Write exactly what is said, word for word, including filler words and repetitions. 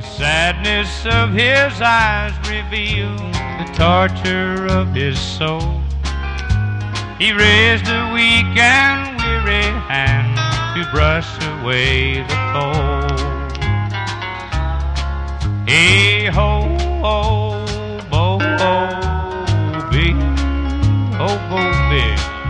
The sadness of his eyes revealed the torture of his soul. He raised a weak and weary hand to brush away the cold. Hey ho, ho, bo, ho, big, ho, bo, big.